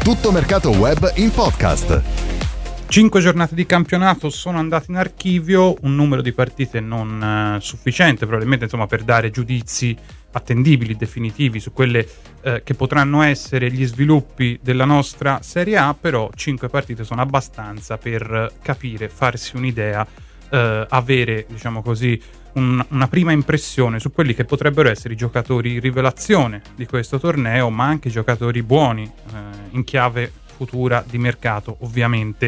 Tutto mercato web in podcast. 5 giornate di campionato sono andate in archivio, un numero di partite non sufficiente probabilmente, insomma, per dare giudizi attendibili, definitivi su quelle che potranno essere gli sviluppi della nostra Serie A, però 5 partite sono abbastanza per capire, farsi un'idea, avere, diciamo così, una prima impressione su quelli che potrebbero essere i giocatori rivelazione di questo torneo, ma anche i giocatori buoni in chiave futura di mercato, ovviamente.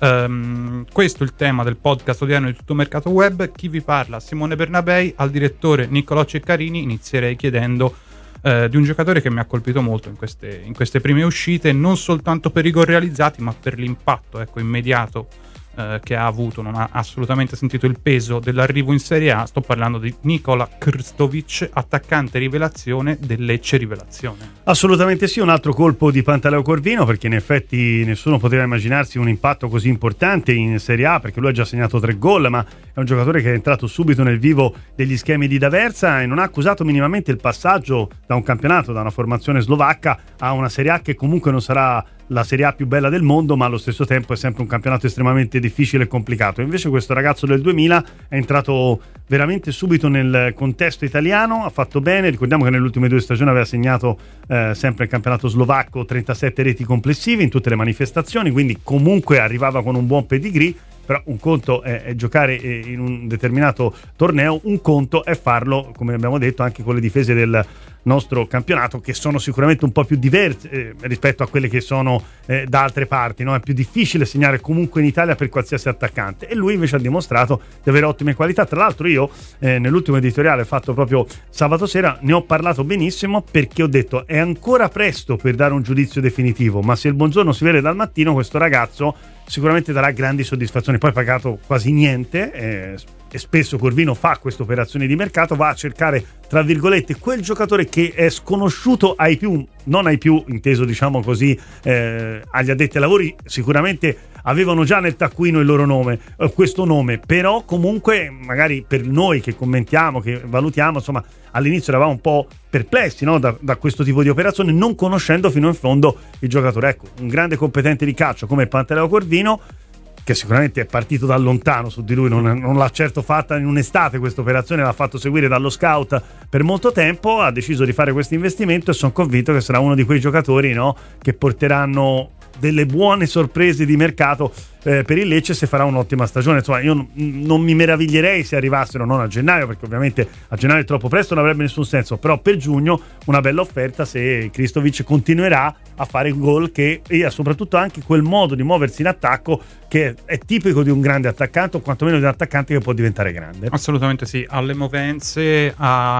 Questo è il tema del podcast odierno di Tutto Mercato Web. Chi vi parla? Simone Bernabei. Al direttore Niccolò Ceccarini inizierei chiedendo di un giocatore che mi ha colpito molto in queste prime uscite, non soltanto per i gol realizzati, ma per l'impatto immediato che ha avuto. Non ha assolutamente sentito il peso dell'arrivo in Serie A. Sto parlando di Nikola Krstovic, attaccante rivelazione del Lecce rivelazione. Assolutamente sì, un altro colpo di Pantaleo Corvino, perché in effetti nessuno poteva immaginarsi un impatto così importante in Serie A, perché lui ha già segnato 3 gol, ma è un giocatore che è entrato subito nel vivo degli schemi di D'Aversa e non ha accusato minimamente il passaggio da un campionato, da una formazione slovacca a una Serie A che comunque non sarà la Serie A più bella del mondo, ma allo stesso tempo è sempre un campionato estremamente difficile e complicato. Invece questo ragazzo del 2000 è entrato veramente subito nel contesto italiano, ha fatto bene. Ricordiamo che nelle ultime 2 stagioni aveva segnato sempre il campionato slovacco 37 reti complessive in tutte le manifestazioni, quindi comunque arrivava con un buon pedigree. Però un conto è giocare in un determinato torneo, un conto è farlo, come abbiamo detto, anche con le difese del nostro campionato, che sono sicuramente un po' più diverse rispetto a quelle che sono da altre parti, no? È più difficile segnare comunque in Italia per qualsiasi attaccante, e lui invece ha dimostrato di avere ottime qualità. Tra l'altro io nell'ultimo editoriale fatto proprio sabato sera ne ho parlato benissimo, perché ho detto è ancora presto per dare un giudizio definitivo, ma se il buongiorno si vede dal mattino, questo ragazzo sicuramente darà grandi soddisfazioni. Poi pagato quasi niente e spesso Corvino fa queste operazioni di mercato, va a cercare tra virgolette quel giocatore che è sconosciuto ai più, non ai più inteso diciamo così agli addetti ai lavori. Sicuramente avevano già nel taccuino il loro nome, questo nome, però comunque magari per noi che commentiamo, che valutiamo, insomma all'inizio eravamo un po' perplessi, no? da questo tipo di operazione, non conoscendo fino in fondo il giocatore. Ecco, un grande competente di calcio come Pantaleo Corvino, che sicuramente è partito da lontano su di lui, non l'ha certo fatta in un'estate questa operazione, l'ha fatto seguire dallo scout per molto tempo, ha deciso di fare questo investimento e sono convinto che sarà uno di quei giocatori, no, che porteranno delle buone sorprese di mercato per il Lecce, se farà un'ottima stagione. Insomma, io non mi meraviglierei se arrivassero non a gennaio, perché ovviamente a gennaio è troppo presto, non avrebbe nessun senso, però per giugno una bella offerta se Krstovic continuerà a fare gol e soprattutto anche quel modo di muoversi in attacco che è tipico di un grande attaccante, o quantomeno di un attaccante che può diventare grande. Assolutamente sì, alle movenze,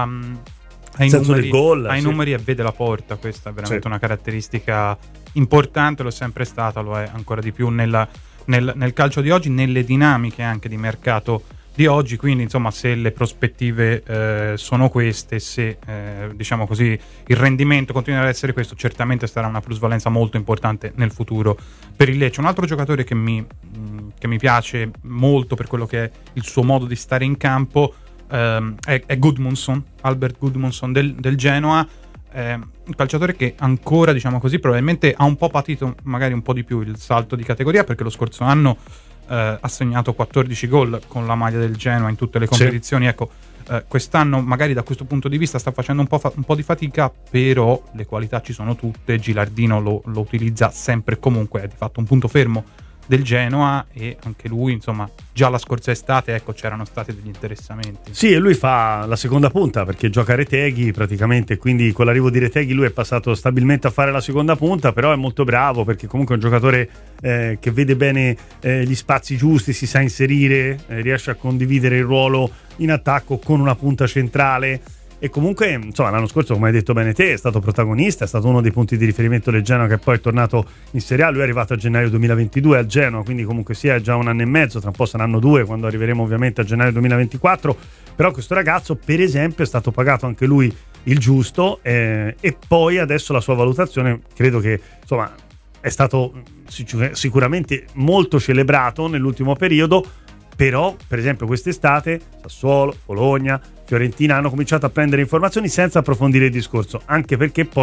ai numeri e vede la porta. Questa è veramente una caratteristica importante, lo è sempre stata, lo è ancora di più nel calcio di oggi, nelle dinamiche anche di mercato di oggi. Quindi insomma, se le prospettive sono queste, se diciamo così il rendimento continuerà ad essere questo, certamente sarà una plusvalenza molto importante nel futuro per il Lecce. Un altro giocatore che mi piace molto per quello che è il suo modo di stare in campo è Gudmundsson, Albert Gudmundsson del Genoa, un calciatore che ancora, diciamo così, probabilmente ha un po' patito magari un po' di più il salto di categoria, perché lo scorso anno ha segnato 14 gol con la maglia del Genoa in tutte le competizioni. Ecco, quest'anno magari da questo punto di vista sta facendo un po' di fatica, però le qualità ci sono tutte. Gilardino lo utilizza sempre e comunque, è di fatto un punto fermo del Genoa, e anche lui, insomma, già la scorsa estate, ecco, c'erano stati degli interessamenti. Sì, e lui fa la seconda punta perché gioca a Reteghi praticamente, quindi con l'arrivo di Reteghi lui è passato stabilmente a fare la seconda punta, però è molto bravo perché comunque è un giocatore che vede bene gli spazi giusti, si sa inserire, riesce a condividere il ruolo in attacco con una punta centrale. E comunque, insomma, l'anno scorso, come hai detto bene te, è stato protagonista, è stato uno dei punti di riferimento del Genoa, che poi è tornato in Serie A. Lui è arrivato a gennaio 2022 al Genoa, quindi comunque sia già 1 anno e mezzo, tra un po' saranno 2 quando arriveremo ovviamente a gennaio 2024. Però questo ragazzo, per esempio, è stato pagato anche lui il giusto, e poi adesso la sua valutazione credo che, insomma, è stato sicuramente molto celebrato nell'ultimo periodo. Però, per esempio, quest'estate Sassuolo, Bologna, Fiorentina hanno cominciato a prendere informazioni senza approfondire il discorso, anche perché poi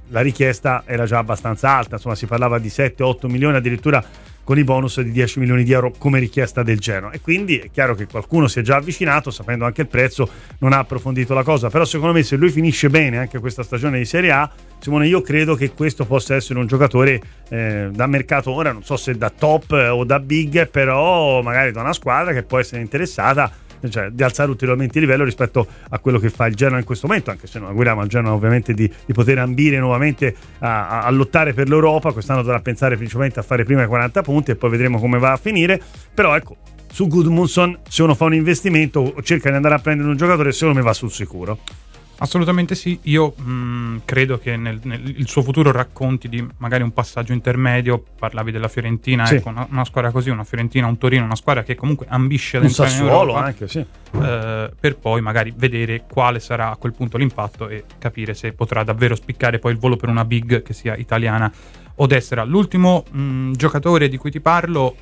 la richiesta era già abbastanza alta, insomma si parlava di 7-8 milioni, addirittura con i bonus di 10 milioni di euro come richiesta del Genoa, e quindi è chiaro che qualcuno si è già avvicinato, sapendo anche il prezzo, non ha approfondito la cosa. Però secondo me, se lui finisce bene anche questa stagione di Serie A, Simone, io credo che questo possa essere un giocatore da mercato, ora non so se da top o da big, però magari da una squadra che può essere interessata, cioè di alzare ulteriormente il livello rispetto a quello che fa il Genoa in questo momento, anche se non auguriamo al Genoa ovviamente di poter ambire nuovamente a lottare per l'Europa. Quest'anno dovrà pensare principalmente a fare prima i 40 punti e poi vedremo come va a finire. Però ecco, su Gudmundsson, se uno fa un investimento o cerca di andare a prendere un giocatore, secondo me va sul sicuro. Assolutamente sì, io credo che il suo futuro racconti di magari un passaggio intermedio. Parlavi della Fiorentina, sì. Ecco, una squadra così, una Fiorentina, un Torino, una squadra che comunque ambisce ad entrare in Europa, anche, sì. Per poi magari vedere quale sarà a quel punto l'impatto e capire se potrà davvero spiccare poi il volo per una big, che sia italiana o estera. L'ultimo giocatore di cui ti parlo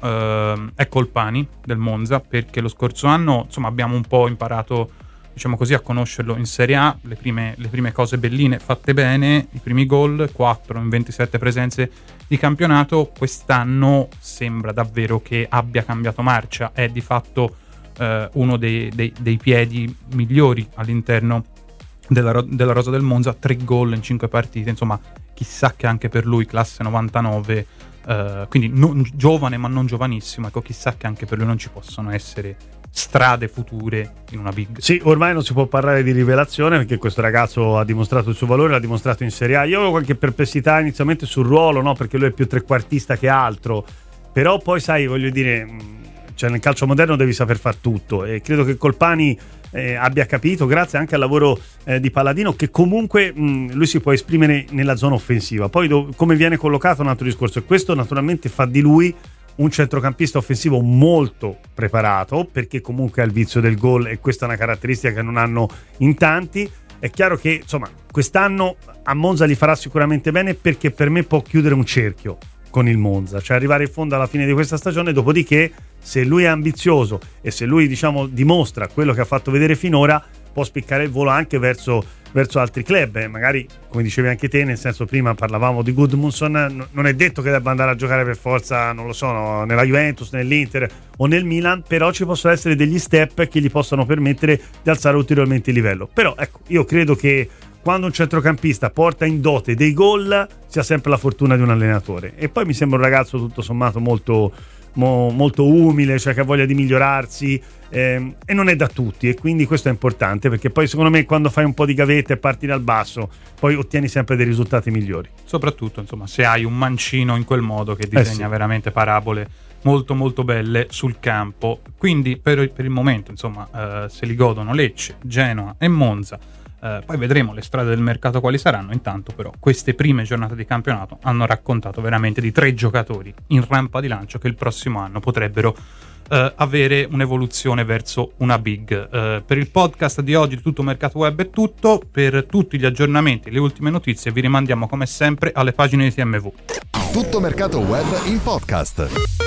è Colpani del Monza, perché lo scorso anno insomma abbiamo un po' imparato, diciamo così, a conoscerlo in Serie A, le prime cose belline fatte bene, i primi gol, 4 in 27 presenze di campionato. Quest'anno sembra davvero che abbia cambiato marcia, è di fatto uno dei piedi migliori all'interno della rosa del Monza, 3 gol in 5 partite, insomma chissà che anche per lui, classe 99, quindi giovane ma non giovanissimo, ecco, chissà che anche per lui non ci possono essere strade future in una big. Sì, ormai non si può parlare di rivelazione, perché questo ragazzo ha dimostrato il suo valore, l'ha dimostrato in Serie A. Io avevo qualche perplessità inizialmente sul ruolo, no? Perché lui è più trequartista che altro, però poi sai, voglio dire, cioè nel calcio moderno devi saper far tutto, e credo che Colpani abbia capito, grazie anche al lavoro di Palladino, che comunque lui si può esprimere nella zona offensiva. Poi come viene collocato è un altro discorso, e questo naturalmente fa di lui un centrocampista offensivo molto preparato, perché comunque ha il vizio del gol, e questa è una caratteristica che non hanno in tanti. È chiaro che insomma quest'anno a Monza gli farà sicuramente bene, perché per me può chiudere un cerchio con il Monza, cioè arrivare in fondo alla fine di questa stagione. Dopodiché, se lui è ambizioso e se lui, diciamo, dimostra quello che ha fatto vedere finora, può spiccare il volo anche verso altri club, magari, come dicevi anche te, nel senso, prima parlavamo di Gudmundsson, non è detto che debba andare a giocare per forza, non lo so, no, nella Juventus, nell'Inter o nel Milan, però ci possono essere degli step che gli possano permettere di alzare ulteriormente il livello. Però ecco, io credo che quando un centrocampista porta in dote dei gol sia sempre la fortuna di un allenatore, e poi mi sembra un ragazzo tutto sommato molto umile, cioè che ha voglia di migliorarsi, e non è da tutti, e quindi questo è importante, perché poi secondo me quando fai un po' di gavetta e parti dal basso poi ottieni sempre dei risultati migliori, soprattutto insomma se hai un mancino in quel modo che disegna veramente parabole molto molto belle sul campo. Quindi per il momento insomma se li godono Lecce, Genoa e Monza. Poi vedremo le strade del mercato quali saranno. Intanto però queste prime giornate di campionato hanno raccontato veramente di 3 giocatori in rampa di lancio che il prossimo anno potrebbero avere un'evoluzione verso una big. Per il podcast di oggi di Tutto Mercato Web è tutto. Per tutti gli aggiornamenti, le ultime notizie, vi rimandiamo come sempre alle pagine di TMV. Tutto Mercato Web in podcast.